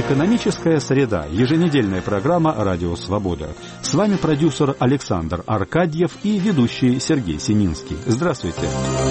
Экономическая среда. Еженедельная программа «Радио Свобода». С вами продюсер Александр Аркадьев и ведущий Сергей Сининский. Здравствуйте.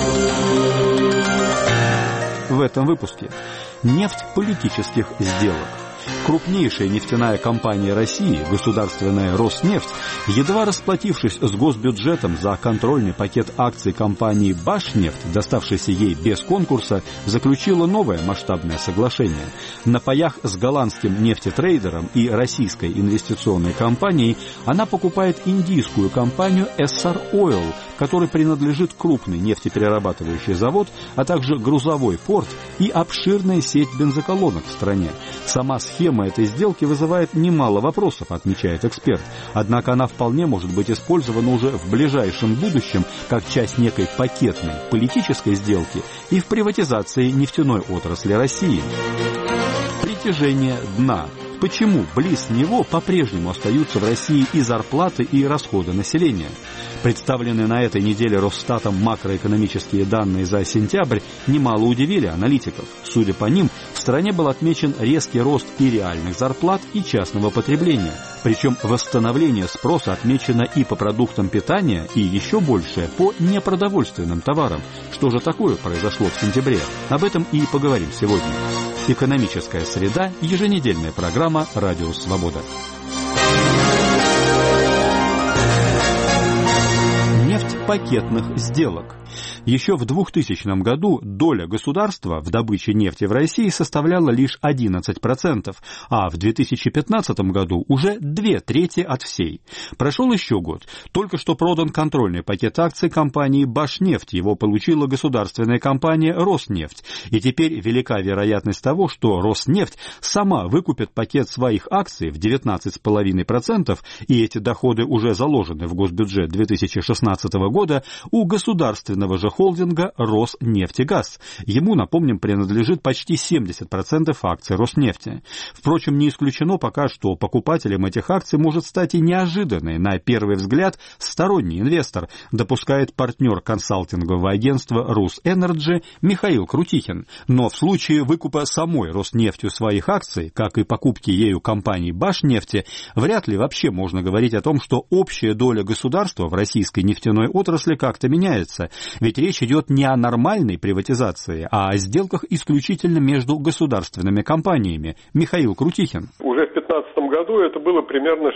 В этом выпуске. Нефть политических сделок. Крупнейшая нефтяная компания России, государственная Роснефть, едва расплатившись с госбюджетом за контрольный пакет акций компании «Башнефть», доставшийся ей без конкурса, заключила новое масштабное соглашение. На паях с голландским нефтетрейдером и российской инвестиционной компанией она покупает индийскую компанию Essar Oil, которой принадлежит крупный нефтеперерабатывающий завод, а также грузовой порт и обширная сеть бензоколонок в стране. Сама схема этой сделки вызывает немало вопросов, отмечает эксперт. Однако она вполне может быть использована уже в ближайшем будущем как часть некой пакетной политической сделки и в приватизации нефтяной отрасли России. Притяжение дна. Почему близ него по-прежнему остаются в России и зарплаты, и расходы населения? Представленные на этой неделе Росстатом макроэкономические данные за сентябрь немало удивили аналитиков. Судя по ним, в стране был отмечен резкий рост и реальных зарплат, и частного потребления. Причем восстановление спроса отмечено и по продуктам питания, и еще большее по непродовольственным товарам. Что же такое произошло в сентябре? Об этом и поговорим сегодня. Экономическая среда. Еженедельная программа «Радио Свобода». Нефть пакетных сделок. Еще в 2000 году доля государства в добыче нефти в России составляла лишь 11%, а в 2015 году уже 2/3 от всей. Прошел еще год. Только что продан контрольный пакет акций компании «Башнефть». Его получила государственная компания «Роснефть». И теперь велика вероятность того, что «Роснефть» сама выкупит пакет своих акций в 19,5%, и эти доходы уже заложены в госбюджет 2016 года у государственного же холдинга «Роснефтегаз». Ему, напомним, принадлежит почти 70% акций Роснефти. Впрочем, не исключено пока, что покупателем этих акций может стать и неожиданный, на первый взгляд, сторонний инвестор, допускает партнер консалтингового агентства «Русэнерджи» Михаил Крутихин. Но в случае выкупа самой Роснефтью своих акций, как и покупки ею компании «Башнефти», вряд ли вообще можно говорить о том, что общая доля государства в российской нефтяной отрасли как-то меняется. Ведь речь идет не о нормальной приватизации, а о сделках исключительно между государственными компаниями. Михаил Крутихин. Уже в 2015 году это было примерно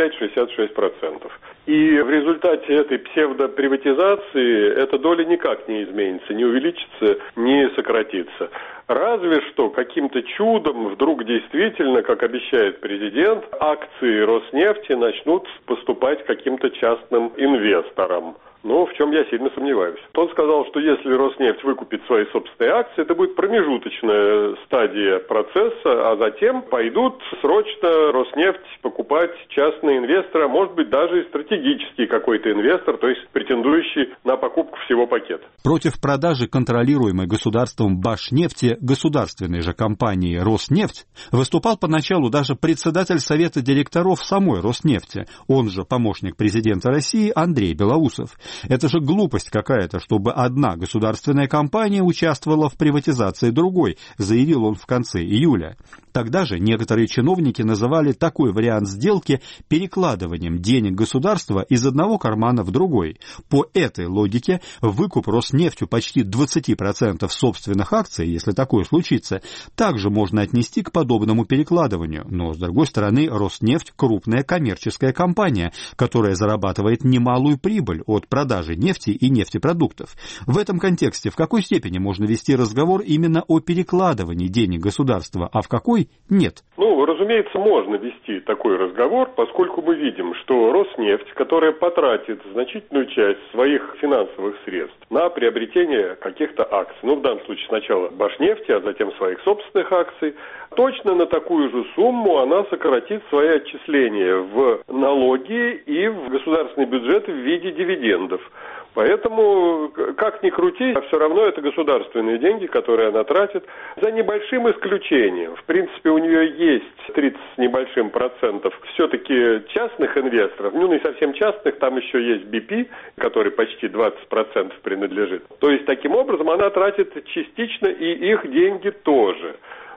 65-66%. И в результате этой псевдоприватизации эта доля никак не изменится, не увеличится, не сократится. Разве что каким-то чудом вдруг действительно, как обещает президент, акции Роснефти начнут поступать каким-то частным инвесторам. Но в чем я сильно сомневаюсь. Он сказал, что если Роснефть выкупит свои собственные акции, это будет промежуточная стадия процесса, а затем пойдут срочно Роснефть покупать частные инвесторы, а может быть даже и стратегический какой-то инвестор, то есть претендующий на покупку всего пакета. Против продажи контролируемой государством Башнефти государственной же компании Роснефть выступал поначалу даже председатель Совета директоров самой Роснефти, он же помощник президента России Андрей Белоусов. Это же глупость какая-то, чтобы одна государственная компания участвовала в приватизации другой, заявил он в конце июля. Тогда же некоторые чиновники называли такой вариант сделки перекладыванием денег государства из одного кармана в другой. По этой логике выкуп Роснефтью почти 20% собственных акций, если такое случится, также можно отнести к подобному перекладыванию. Но, с другой стороны, Роснефть – крупная коммерческая компания, которая зарабатывает немалую прибыль от продажи нефти и нефтепродуктов. В этом контексте в какой степени можно вести разговор именно о перекладывании денег государства, а в какой – нет? Разумеется, можно вести такой разговор, поскольку мы видим, что Роснефть, которая потратит значительную часть своих финансовых средств на приобретение каких-то акций, в данном случае сначала Башнефти, а затем своих собственных акций, точно на такую же сумму она сократит свои отчисления в налоги и в государственный бюджет в виде дивидендов. Поэтому, как ни крути, все равно это государственные деньги, которые она тратит, за небольшим исключением. В принципе, у нее есть 30 с небольшим процентов все-таки частных инвесторов, не совсем частных, там еще есть BP, который почти 20% принадлежит. То есть, таким образом, она тратит частично и их деньги тоже.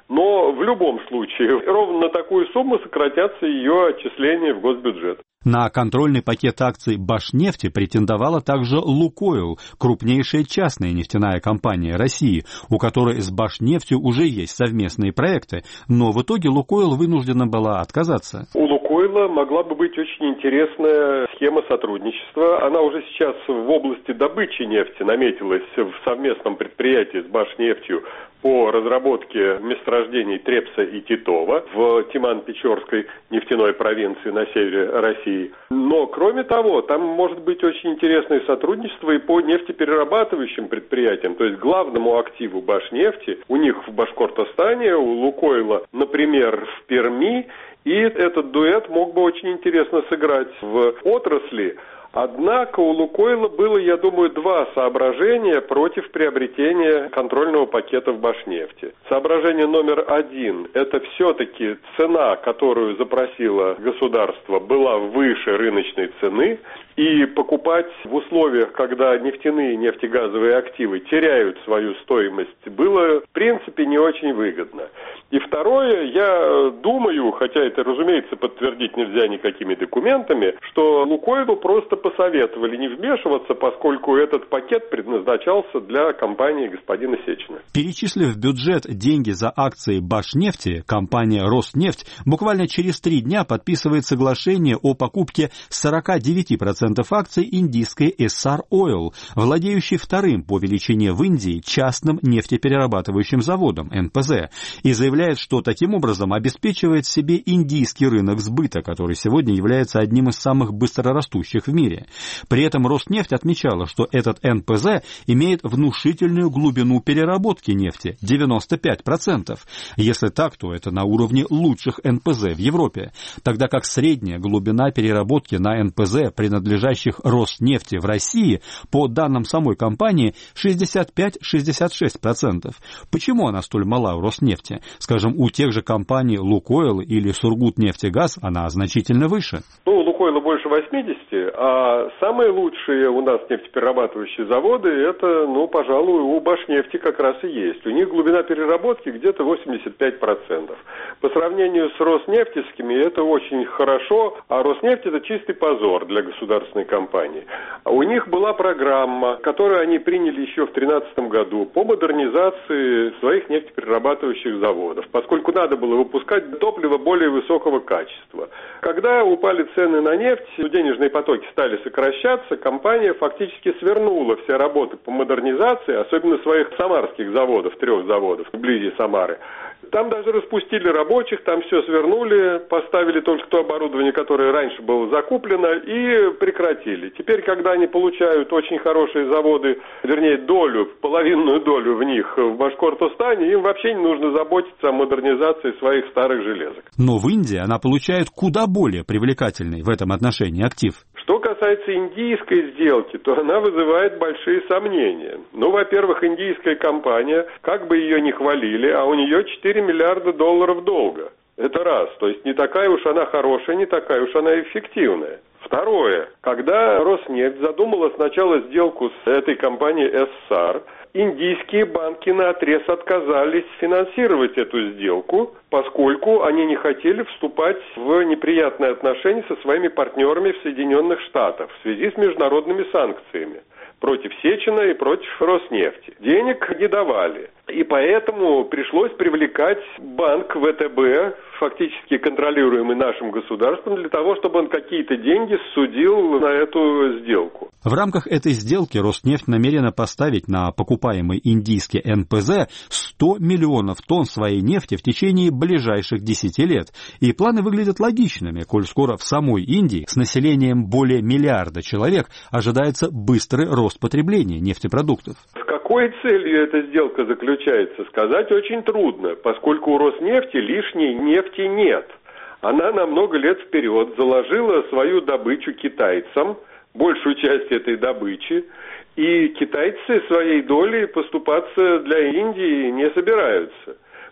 Но в любом случае ровно на такую сумму сократятся ее отчисления в госбюджет. На контрольный пакет акций «Башнефти» претендовала также «Лукойл», крупнейшая частная нефтяная компания России, у которой с «Башнефтью» уже есть совместные проекты, но в итоге «Лукойл» вынуждена была отказаться. У «Лукойла» могла бы быть очень интересная схема сотрудничества. Она уже сейчас в области добычи нефти наметилась в совместном предприятии с «Башнефтью» по разработке месторождений Трепса и Титова в Тиман-Печорской нефтяной провинции на севере России. Но, кроме того, там может быть очень интересное сотрудничество и по нефтеперерабатывающим предприятиям, то есть главному активу «Башнефти». У них в Башкортостане, у «Лукойла», например, в Перми. И этот дуэт мог бы очень интересно сыграть в отрасли. Однако у «Лукойла» было, я думаю, два соображения против приобретения контрольного пакета в «Башнефти». Соображение номер один – это все-таки цена, которую запросило государство, была выше рыночной цены, и покупать в условиях, когда нефтяные и нефтегазовые активы теряют свою стоимость, было, в принципе, не очень выгодно. И второе, я думаю, хотя это, разумеется, подтвердить нельзя никакими документами, что «Лукойлу» просто посоветовали не вмешиваться, поскольку этот пакет предназначался для компании господина Сечина. Перечислив в бюджет деньги за акции «Башнефти», компания «Роснефть» буквально через 3 дня подписывает соглашение о покупке 49% акций индийской Essar Oil, владеющей вторым по величине в Индии частным нефтеперерабатывающим заводом НПЗ, и заявляет, что таким образом обеспечивает себе индийский рынок сбыта, который сегодня является одним из самых быстрорастущих в мире. При этом Роснефть отмечала, что этот НПЗ имеет внушительную глубину переработки нефти – 95%. Если так, то это на уровне лучших НПЗ в Европе, тогда как средняя глубина переработки на НПЗ, принадлежащих Роснефти в России, по данным самой компании, 65-66%. Почему она столь мала у Роснефти? Скажем, у тех же компаний «Лукойл» или «Сургутнефтегаз» она значительно выше. У «Лукойла» больше 80, а самые лучшие у нас нефтеперерабатывающие заводы, это, пожалуй, у «Башнефти» как раз и есть. У них глубина переработки где-то 85%. По сравнению с роснефтевскими это очень хорошо, а «Роснефть» это чистый позор для государственной компании. А у них была программа, которую они приняли еще в 2013 году по модернизации своих нефтеперерабатывающих заводов, поскольку надо было выпускать топливо более высокого качества. Когда упали цены на нефть, денежные потоки стали сокращаться, компания фактически свернула все работы по модернизации, особенно своих самарских заводов, 3 заводов вблизи Самары. Там даже распустили рабочих, там все свернули, поставили только то оборудование, которое раньше было закуплено, и прекратили. Теперь, когда они получают очень хорошие заводы, вернее, половинную долю в них в Башкортостане, им вообще не нужно заботиться о модернизации своих старых железок. Но в Индии она получает куда более привлекательный в этом отношении актив. Что касается индийской сделки, то она вызывает большие сомнения. Во-первых, индийская компания, как бы ее ни хвалили, а у нее $4 миллиарда долга. Это раз. То есть не такая уж она хорошая, не такая уж она эффективная. Второе. Когда Роснефть задумала сначала сделку с этой компанией Essar, индийские банки наотрез отказались финансировать эту сделку, поскольку они не хотели вступать в неприятные отношения со своими партнерами в Соединенных Штатах в связи с международными санкциями против Сечина и против Роснефти. Денег не давали. И поэтому пришлось привлекать банк ВТБ, фактически контролируемый нашим государством, для того, чтобы он какие-то деньги судил на эту сделку. В рамках этой сделки Роснефть намерена поставить на покупаемый индийский НПЗ 100 миллионов тонн своей нефти в течение ближайших 10 лет. И планы выглядят логичными, коль скоро в самой Индии с населением более миллиарда человек ожидается быстрый рост потребления нефтепродуктов. С какой целью эта сделка заключается, сказать очень трудно, поскольку у Роснефти лишней нефти нет. Она на много лет вперед заложила свою добычу китайцам, большую часть этой добычи, и китайцы своей долей поступаться для Индии не собираются.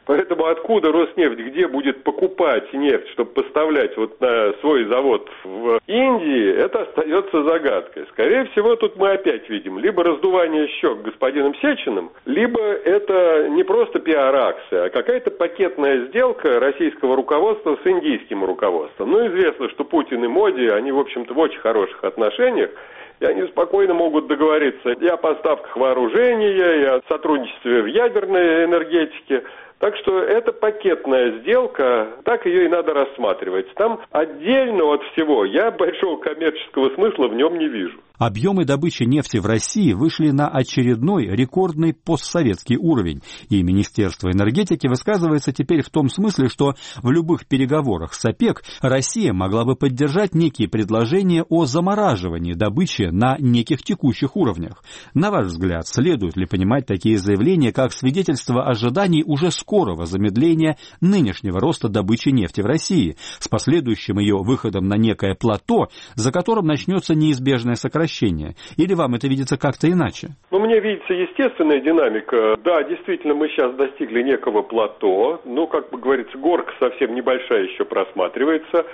Поэтому откуда Роснефть, где будет покупать нефть, чтобы поставлять вот на свой завод в Индии, это остается загадкой. Скорее всего, тут мы опять видим либо раздувание щек господином Сечиным, либо это не просто пиар-акция, а какая-то пакетная сделка российского руководства с индийским руководством. Ну, известно, что Путин и Моди, они, в общем-то, в очень хороших отношениях, и они спокойно могут договориться и о поставках вооружения, и о сотрудничестве в ядерной энергетике. Так что это пакетная сделка, так ее и надо рассматривать. Там отдельно от всего я большого коммерческого смысла в нем не вижу. Объемы добычи нефти в России вышли на очередной рекордный постсоветский уровень, и Министерство энергетики высказывается теперь в том смысле, что в любых переговорах с ОПЕК Россия могла бы поддержать некие предложения о замораживании добычи на неких текущих уровнях. На ваш взгляд, следует ли понимать такие заявления как свидетельство ожиданий уже скорого замедления нынешнего роста добычи нефти в России с последующим ее выходом на некое плато, за которым начнется неизбежное сокращение? Или вам это видится как-то иначе? Ну, мне видится естественная динамика. Да, действительно, мы сейчас достигли некого плато. Ну, как бы говорится, горка совсем небольшая еще просматривается.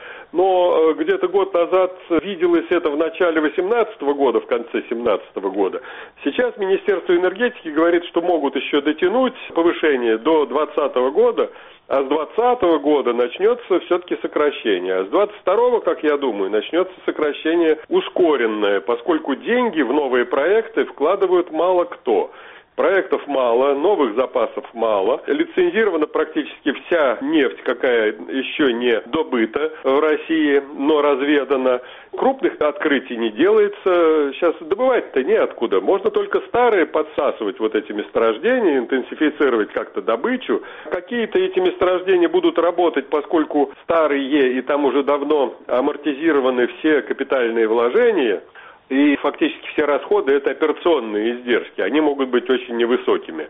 Но где-то год назад виделось это в начале 2018 года, в конце 2017 года. Сейчас Министерство энергетики говорит, что могут еще дотянуть повышение до 2020 года. А с 2020 года начнется все-таки сокращение. А с 2022, как я думаю, начнется сокращение ускоренное, поскольку деньги в новые проекты вкладывают мало кто. Проектов мало, новых запасов мало, лицензирована практически вся нефть, какая еще не добыта в России, но разведана. Крупных открытий не делается, сейчас добывать-то неоткуда. Можно только старые подсасывать вот эти месторождения, интенсифицировать как-то добычу. Какие-то эти месторождения будут работать, поскольку старые, и там уже давно амортизированы все капитальные вложения. И фактически все расходы – это операционные издержки, они могут быть очень невысокими.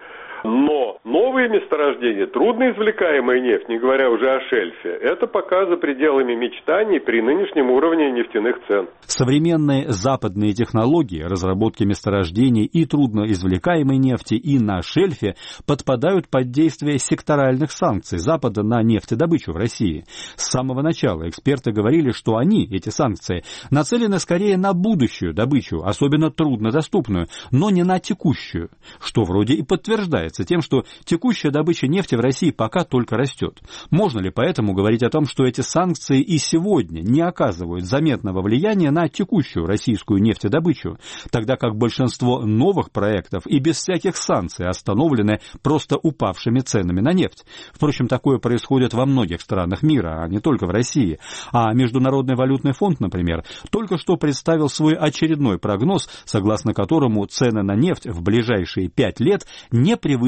Но новые месторождения, трудноизвлекаемая нефть, не говоря уже о шельфе, это пока за пределами мечтаний при нынешнем уровне нефтяных цен. Современные западные технологии разработки месторождений и трудноизвлекаемой нефти и на шельфе подпадают под действие секторальных санкций Запада на нефтедобычу в России. С самого начала эксперты говорили, что они, эти санкции, нацелены скорее на будущую добычу, особенно труднодоступную, но не на текущую, что вроде и подтверждается тем, что текущая добыча нефти в России пока только растет. Можно ли поэтому говорить о том, что эти санкции и сегодня не оказывают заметного влияния на текущую российскую нефтедобычу, тогда как большинство новых проектов и без всяких санкций остановлены просто упавшими ценами на нефть? Впрочем, такое происходит во многих странах мира, а не только в России. А Международный валютный фонд, например, только что представил свой очередной прогноз, согласно которому цены на нефть в ближайшие 5 лет не превысят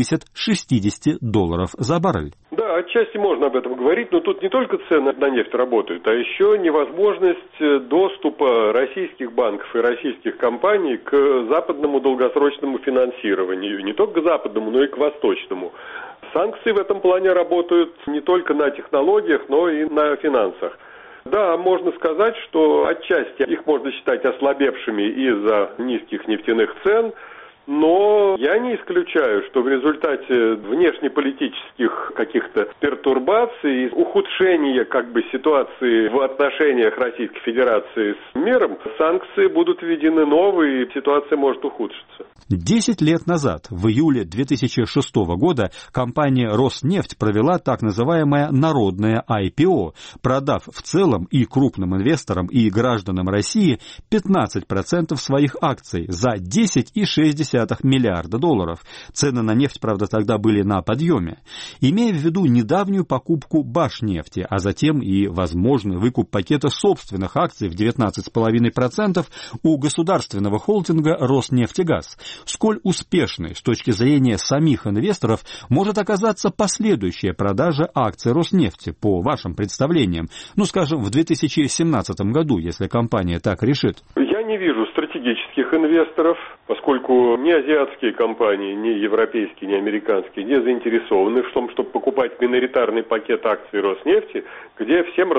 $60 за баррель. Да, отчасти можно об этом говорить, но тут не только цены на нефть работают, а еще невозможность доступа российских банков и российских компаний к западному долгосрочному финансированию. Не только к западному, но и к восточному. Санкции в этом плане работают не только на технологиях, но и на финансах. Да, можно сказать, что отчасти их можно считать ослабевшими из-за низких нефтяных цен, но я не исключаю, что в результате внешнеполитических каких-то пертурбаций, ухудшения ситуации в отношениях Российской Федерации с миром, санкции будут введены новые, и ситуация может ухудшиться. 10 лет назад, в июле 2006 года, компания «Роснефть» провела так называемое народное IPO, продав в целом и крупным инвесторам, и гражданам России 15% своих акций за $10,6 миллиарда. Цены на нефть, правда, тогда были на подъеме. Имея в виду недавнюю покупку Башнефти, а затем и возможный выкуп пакета собственных акций в 19,5% у государственного холдинга «Роснефтегаз», сколь успешной с точки зрения самих инвесторов может оказаться последующая продажа акций Роснефти, по вашим представлениям, скажем, в 2017 году, если компания так решит? Я не вижу стратегических инвесторов, поскольку ни азиатские компании, ни европейские, ни американские не заинтересованы в том, чтобы покупать миноритарный пакет акций Роснефти, где всем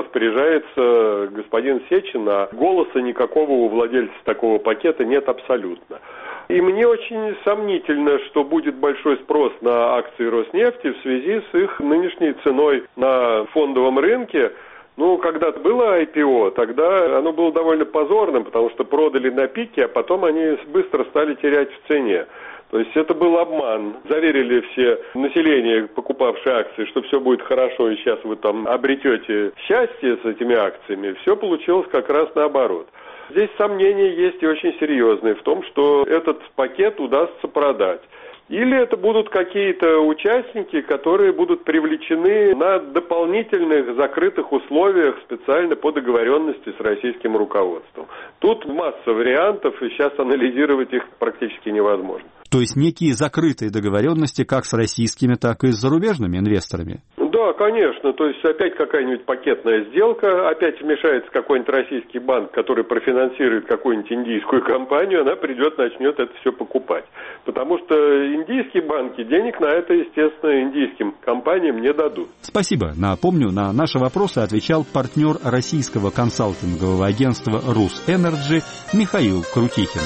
распоряжается господин Сечин, а голоса никакого у владельца такого пакета нет абсолютно. И мне очень сомнительно, что будет большой спрос на акции Роснефти в связи с их нынешней ценой на фондовом рынке. Когда-то было IPO, тогда оно было довольно позорным, потому что продали на пике, а потом они быстро стали терять в цене. То есть это был обман. Заверили все население, покупавшее акции, что все будет хорошо, и сейчас вы там обретете счастье с этими акциями. Все получилось как раз наоборот. Здесь сомнения есть и очень серьезные в том, что этот пакет удастся продать. Или это будут какие-то участники, которые будут привлечены на дополнительных закрытых условиях специально по договоренности с российским руководством. Тут масса вариантов, и сейчас анализировать их практически невозможно. То есть некие закрытые договоренности как с российскими, так и с зарубежными инвесторами? Да, конечно. То есть опять какая-нибудь пакетная сделка, опять вмешается какой-нибудь российский банк, который профинансирует какую-нибудь индийскую компанию, она придет, начнет это все покупать. Потому что индийские банки денег на это, естественно, индийским компаниям не дадут. Спасибо. Напомню, на наши вопросы отвечал партнер российского консалтингового агентства «Русэнерджи» Михаил Крутихин.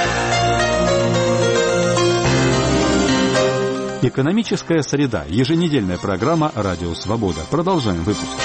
Экономическая среда. Еженедельная программа «Радио Свобода». Продолжаем выпуск.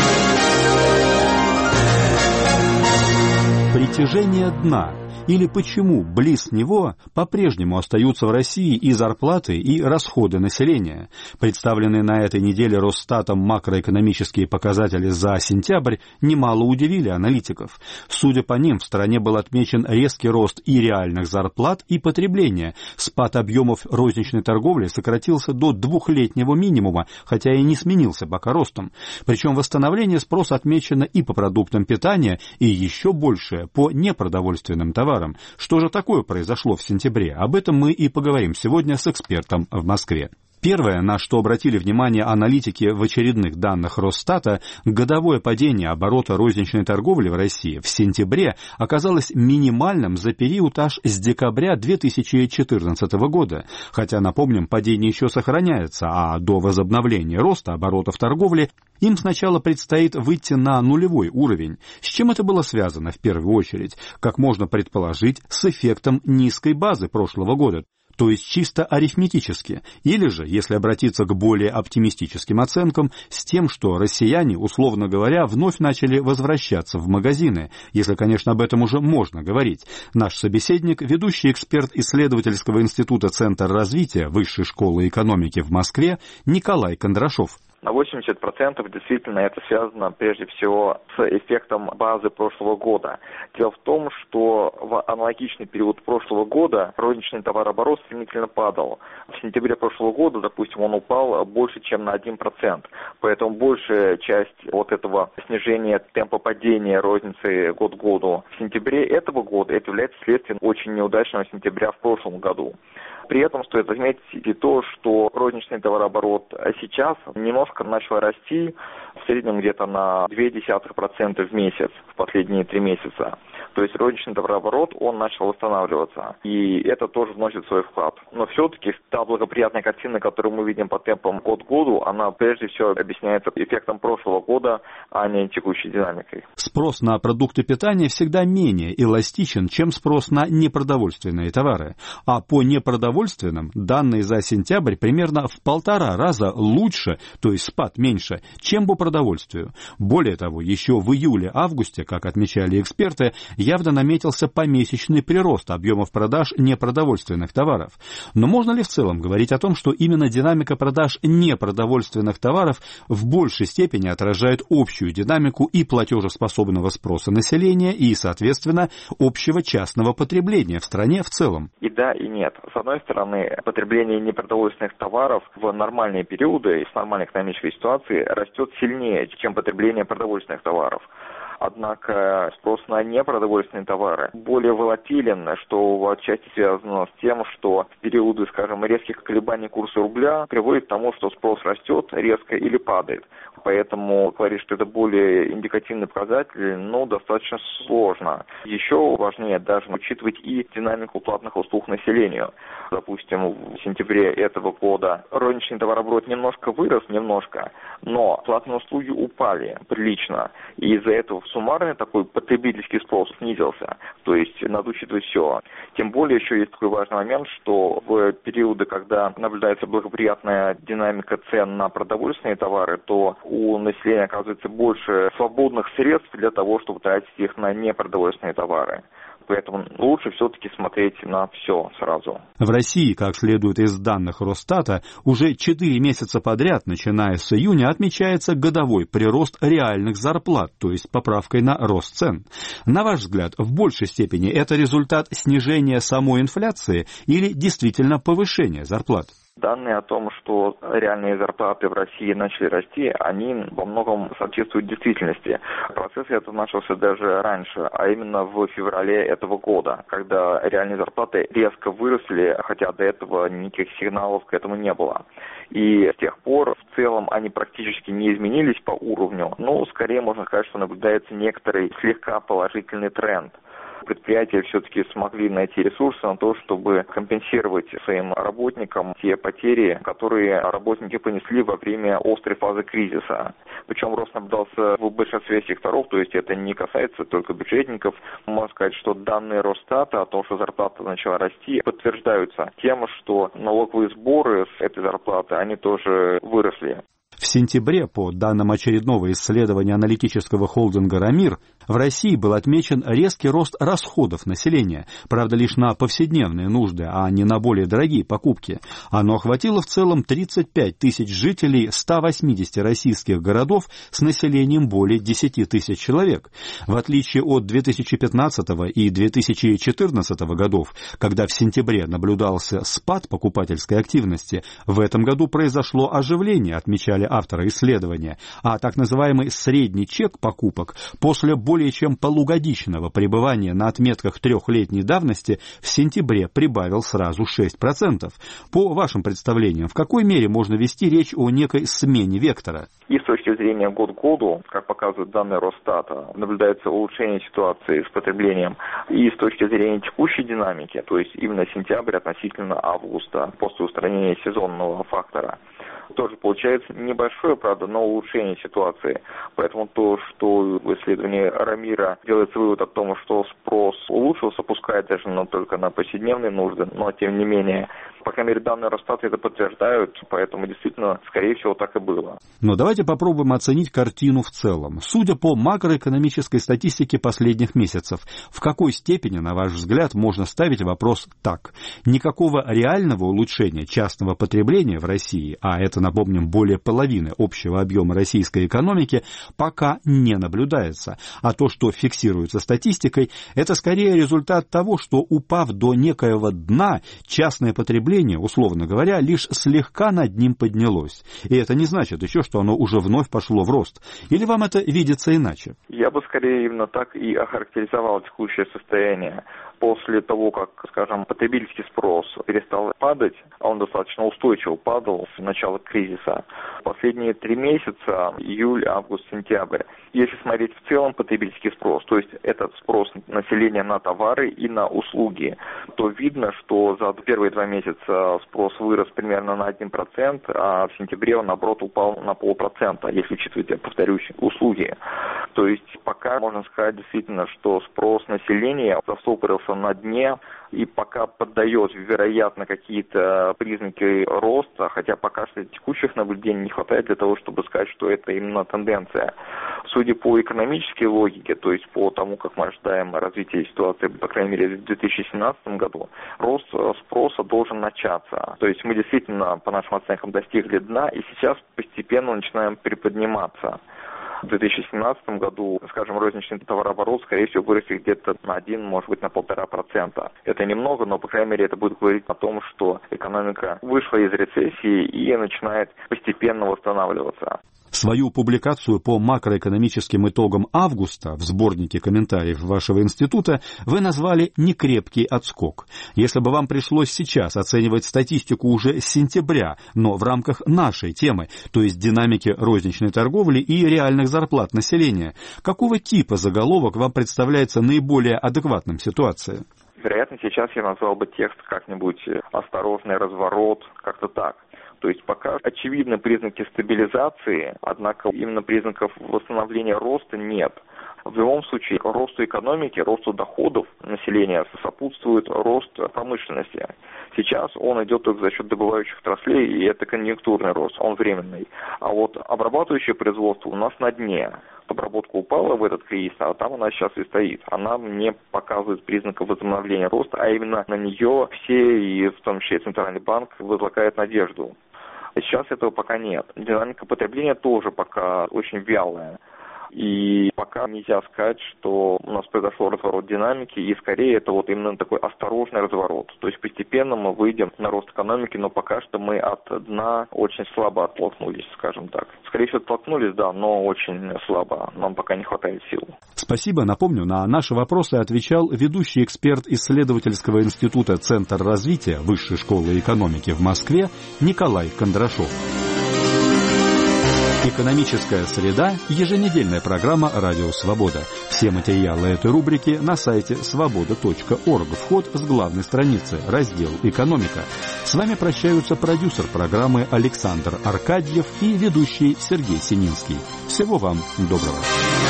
Притяжение дна. Или почему близ него по-прежнему остаются в России и зарплаты, и расходы населения. Представленные на этой неделе Росстатом макроэкономические показатели за сентябрь немало удивили аналитиков. Судя по ним, в стране был отмечен резкий рост и реальных зарплат, и потребления. Спад объемов розничной торговли сократился до двухлетнего минимума, хотя и не сменился пока ростом. Причем восстановление спроса отмечено и по продуктам питания, и еще большее по непродовольственным товарам. Что же такое произошло в сентябре? Об этом мы и поговорим сегодня с экспертом в Москве. Первое, на что обратили внимание аналитики в очередных данных Росстата, годовое падение оборота розничной торговли в России в сентябре оказалось минимальным за период аж с декабря 2014 года. Хотя, напомним, падение еще сохраняется, а до возобновления роста оборотов торговли им сначала предстоит выйти на нулевой уровень. С чем это было связано в первую очередь? Как можно предположить, с эффектом низкой базы прошлого года. То есть чисто арифметически, или же, если обратиться к более оптимистическим оценкам, с тем, что россияне, условно говоря, вновь начали возвращаться в магазины, если, конечно, об этом уже можно говорить. Наш собеседник, ведущий эксперт исследовательского института Центр развития Высшей школы экономики в Москве Николай Кондрашов. На 80% действительно это связано прежде всего с эффектом базы прошлого года. Дело в том, что в аналогичный период прошлого года розничный товарооборот стремительно падал. В сентябре прошлого года, допустим, он упал больше, чем на 1%. Поэтому большая часть вот этого снижения темпа падения розницы год к году в сентябре этого года это является следствием очень неудачного сентября в прошлом году. При этом стоит отметить и то, что розничный товарооборот сейчас немножко начал расти, в среднем где-то на 0,2% в месяц в последние 3 месяца. То есть розничный товарооборот, он начал восстанавливаться. И это тоже вносит свой вклад. Но все-таки та благоприятная картина, которую мы видим по темпам год к году, она прежде всего объясняется эффектом прошлого года, а не текущей динамикой. Спрос на продукты питания всегда менее эластичен, чем спрос на непродовольственные товары. А по непродовольственным данные за сентябрь примерно в 1,5 раза лучше, то есть спад меньше, чем по продовольствию. Более того, еще в июле-августе, как отмечали эксперты, явно наметился помесячный прирост объемов продаж непродовольственных товаров. Но можно ли в целом говорить о том, что именно динамика продаж непродовольственных товаров в большей степени отражает общую динамику и платежеспособного спроса населения и, соответственно, общего частного потребления в стране в целом? И да, и нет. С одной стороны, потребление непродовольственных товаров в нормальные периоды и в нормальной экономической ситуации растет сильнее, чем потребление продовольственных товаров. Однако спрос на непродовольственные товары более волатилен, что отчасти связано с тем, что в периоды, скажем, резких колебаний курса рубля приводит к тому, что спрос растет резко или падает. Поэтому говорить, что это более индикативный показатель, достаточно сложно. Еще важнее даже учитывать и динамику платных услуг населению. Допустим, в сентябре этого года розничный товарооборот немножко вырос, но платные услуги упали прилично. И из-за этого суммарный такой потребительский спрос снизился. То есть надо учитывать все. Тем более еще есть такой важный момент, что в периоды, когда наблюдается благоприятная динамика цен на продовольственные товары, то у населения оказывается больше свободных средств для того, чтобы тратить их на непродовольственные товары. Поэтому лучше все-таки смотреть на все сразу. В России, как следует из данных Росстата, уже 4 месяца подряд, начиная с июня, отмечается годовой прирост реальных зарплат, то есть поправкой на рост цен. На ваш взгляд, в большей степени это результат снижения самой инфляции или действительно повышения зарплат? Данные о том, что реальные зарплаты в России начали расти, они во многом соответствуют действительности. Процесс этот начался даже раньше, а именно в феврале этого года, когда реальные зарплаты резко выросли, хотя до этого никаких сигналов к этому не было. И с тех пор в целом они практически не изменились по уровню, но скорее можно сказать, что наблюдается некоторый слегка положительный тренд. Предприятия все-таки смогли найти ресурсы на то, чтобы компенсировать своим работникам те потери, которые работники понесли во время острой фазы кризиса. Причем рост наблюдался в большинстве секторов, то есть это не касается только бюджетников. Можно сказать, что данные Росстата о том, что зарплата начала расти, подтверждаются тем, что налоговые сборы с этой зарплаты, они тоже выросли. В сентябре, по данным очередного исследования аналитического холдинга «Рамир», в России был отмечен резкий рост расходов населения, правда лишь на повседневные нужды, а не на более дорогие покупки. Оно охватило в целом 35 тысяч жителей 180 российских городов с населением более 10 тысяч человек. В отличие от 2015 и 2014 годов, когда в сентябре наблюдался спад покупательской активности, в этом году произошло оживление, отмечали авторы исследования, а так называемый средний чек покупок после более чем полугодичного пребывания на отметках трехлетней давности в сентябре прибавил сразу 6%. По вашим представлениям, в какой мере можно вести речь о некой смене вектора? И с точки зрения год к году, как показывают данные Росстата, наблюдается улучшение ситуации с потреблением. И с точки зрения текущей динамики, то есть именно сентябрь относительно августа, после устранения сезонного фактора, тоже получается небольшое, правда, но улучшение ситуации. Поэтому то, что в исследовании Рамира делается вывод о том, что спрос улучшился, пускай даже только на повседневные нужды, но тем не менее, по крайней мере, данные Росстата это подтверждают, поэтому действительно, скорее всего, так и было. Но давайте попробуем оценить картину в целом. Судя по макроэкономической статистике последних месяцев, в какой степени, на ваш взгляд, можно ставить вопрос так? Никакого реального улучшения частного потребления в России, а это, напомним, более половины общего объема российской экономики, пока не наблюдается. А то, что фиксируется статистикой, это скорее результат того, что, упав до некоего дна, частное потребление, условно говоря, лишь слегка над ним поднялось. И это не значит еще, что оно уже вновь пошло в рост. Или вам это видится иначе? Я бы скорее именно так и охарактеризовал текущее состояние. После того, как, скажем, потребительский спрос перестал падать, а он достаточно устойчиво падал с начала кризиса, последние 3 месяца, июль, август, сентябрь, если смотреть в целом потребительский спрос, то есть этот спрос населения на товары и на услуги, то видно, что за первые 2 месяца спрос вырос примерно на 1%, а в сентябре он, наоборот, упал на 0,5%, если учитывать, я повторюсь, услуги. То есть пока можно сказать действительно, что спрос населения застопорился на дне и пока поддает, вероятно, какие-то признаки роста, хотя пока что текущих наблюдений не хватает для того, чтобы сказать, что это именно тенденция. Судя по экономической логике, то есть по тому, как мы ожидаем развития ситуации, по крайней мере, в 2017 году, рост спроса должен начаться. То есть мы действительно, по нашим оценкам, достигли дна и сейчас постепенно начинаем приподниматься. В 2017 году, скажем, розничный товарооборот, скорее всего, вырастет где-то на 1, может быть, на 1,5%. Это немного, но, по крайней мере, это будет говорить о том, что экономика вышла из рецессии и начинает постепенно восстанавливаться. Свою публикацию по макроэкономическим итогам августа в сборнике комментариев вашего института вы назвали «Некрепкий отскок». Если бы вам пришлось сейчас оценивать статистику уже с сентября, но в рамках нашей темы, то есть динамики розничной торговли и реальных зарплат населения, какого типа заголовок вам представляется наиболее адекватным ситуации? Вероятно, сейчас я назвал бы текст как-нибудь «осторожный разворот», как-то так. То есть пока очевидны признаки стабилизации, однако именно признаков восстановления роста нет. В любом случае, росту экономики, росту доходов населения сопутствует рост промышленности. Сейчас он идет только за счет добывающих отраслей, и это конъюнктурный рост, он временный. А вот обрабатывающее производство у нас на дне. Обработка упала в этот кризис, а там она сейчас и стоит. Она не показывает признаков возобновления роста, а именно на нее все, и в том числе Центральный банк, возлагает надежду. Сейчас этого пока нет. Динамика потребления тоже пока очень вялая. И пока нельзя сказать, что у нас произошел разворот динамики, и скорее это вот именно такой осторожный разворот. То есть постепенно мы выйдем на рост экономики, но пока что мы от дна очень слабо оттолкнулись, скажем так. Скорее всего, оттолкнулись, да, но очень слабо. Нам пока не хватает сил. Спасибо. Напомню, на наши вопросы отвечал ведущий эксперт исследовательского института «Центр развития Высшей школы экономики» в Москве Николай Кондрашов. «Экономическая среда» – еженедельная программа «Радио Свобода». Все материалы этой рубрики на сайте svoboda.org. Вход с главной страницы, раздел «Экономика». С вами прощаются продюсер программы Александр Аркадьев и ведущий Сергей Сининский. Всего вам доброго.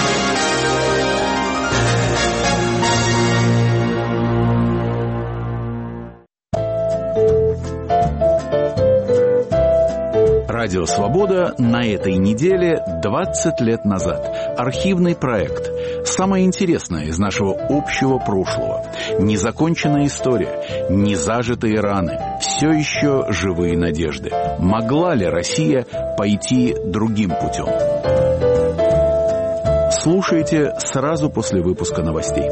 Радио «Свобода» на этой неделе 20 лет назад. Архивный проект. Самое интересное из нашего общего прошлого. Незаконченная история, незажитые раны, все еще живые надежды. Могла ли Россия пойти другим путем? Слушайте сразу после выпуска новостей.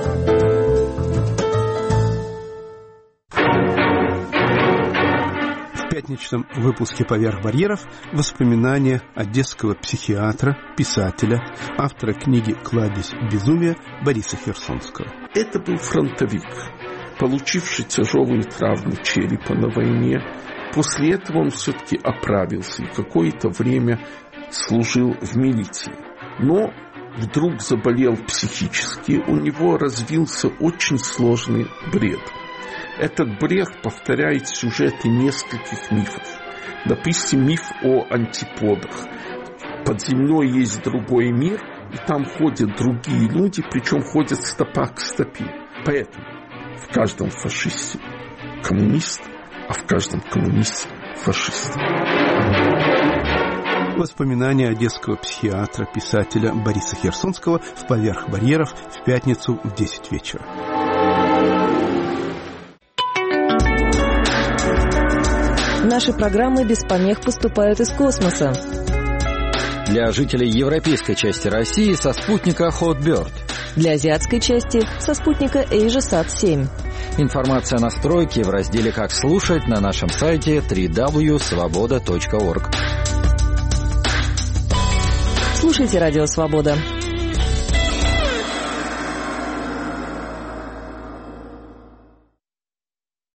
В пятничном выпуске «Поверх барьеров» воспоминания одесского психиатра, писателя, автора книги «Кладезь безумия» Бориса Херсонского. Это был фронтовик, получивший тяжелые травмы черепа на войне. После этого он все-таки оправился и какое-то время служил в милиции. Но вдруг заболел психически, у него развился очень сложный бред. Этот бред повторяет сюжеты нескольких мифов. Допустим, миф о антиподах. Под землей есть другой мир, и там ходят другие люди, причем ходят стопа к стопе. Поэтому в каждом фашисте коммунист, а в каждом коммунисте фашист. Воспоминания одесского психиатра, писателя Бориса Херсонского в «Поверх барьеров» в пятницу в 10 вечера. Наши программы без помех поступают из космоса. Для жителей европейской части России со спутника Hotbird. Для азиатской части со спутника AsiaSat-7. Информация о настройке в разделе «Как слушать» на нашем сайте www.svoboda.org. Слушайте «Радио Свобода».